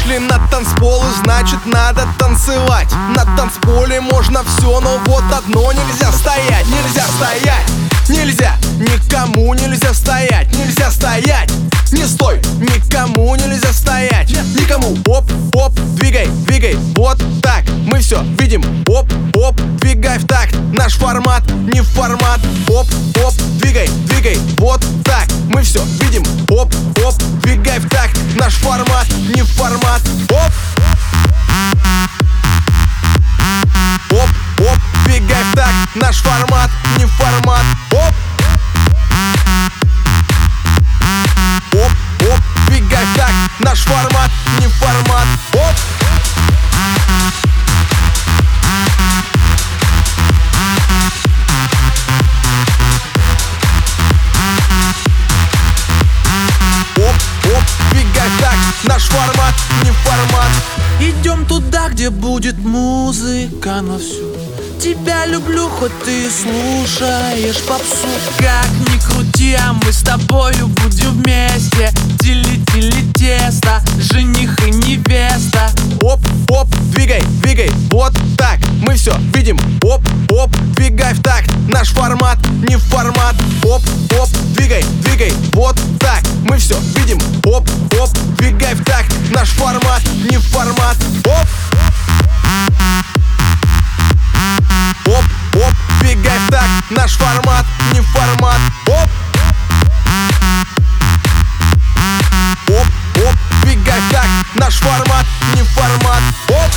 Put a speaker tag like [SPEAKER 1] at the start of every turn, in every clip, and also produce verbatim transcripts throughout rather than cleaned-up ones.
[SPEAKER 1] Пришли на танцпол, и значит надо танцевать. На танцполе можно все, но вот одно нельзя стоять. Нельзя стоять, нельзя, никому нельзя стоять. Нельзя стоять, не стой, никому нельзя стоять. Никому, оп, оп, двигай, двигай, вот так. Мы все видим, оп, оп, двигай в такт. Наш формат не формат, оп, оп, двигай, двигай, вот так. Мы все видим, оп, оп, двигай в такт. Наш формат не формат, оп. Оп, оп, двигай в такт. Наш формат не формат, оп. Оп, оп, двигай в такт. Наш формат не формат, оп. Наш формат не формат.
[SPEAKER 2] Идем туда, где будет музыка на всю. Тебя люблю, хоть ты слушаешь попсу. Как ни крути, а мы с тобою будем вместе. Тили-тили тесто, жених и невеста.
[SPEAKER 1] Оп, оп, двигай, двигай, вот так. Мы все видим, оп, оп, двигай в такт. Наш формат не формат, оп, оп, двигай, двигай, вот так. Мы все видим, оп, оп, двигай в такт. Наш формат не формат, оп. Оп, оп, двигай в такт. Наш формат не формат, оп. Оп, оп, двигай в такт. Наш формат не формат, оп.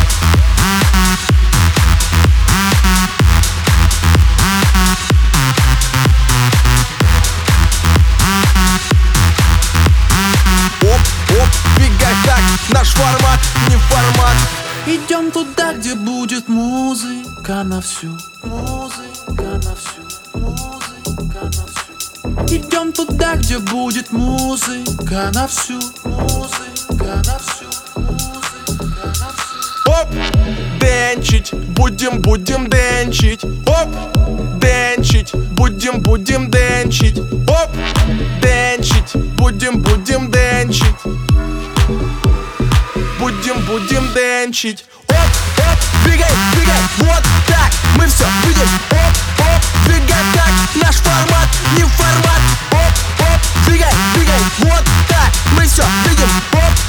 [SPEAKER 1] Наш формат не формат.
[SPEAKER 2] Идем туда, где будет музыка на всю. Музыка на всю, музыка на всю. Идем туда, где будет музыка на всю. Музыка на всю, музыка на всю.
[SPEAKER 1] Оп, денчить, будем, будем денчить. Оп, денчить, будем, будем денчить. Оп, денчить, будем, будем денчить. Будем, будем денчить. Оп, оп, двигай, двигай, вот так. Мы все видим, оп, оп, двигай так. Наш формат не формат. Оп, оп, двигай, двигай, вот так. Мы все видим, оп,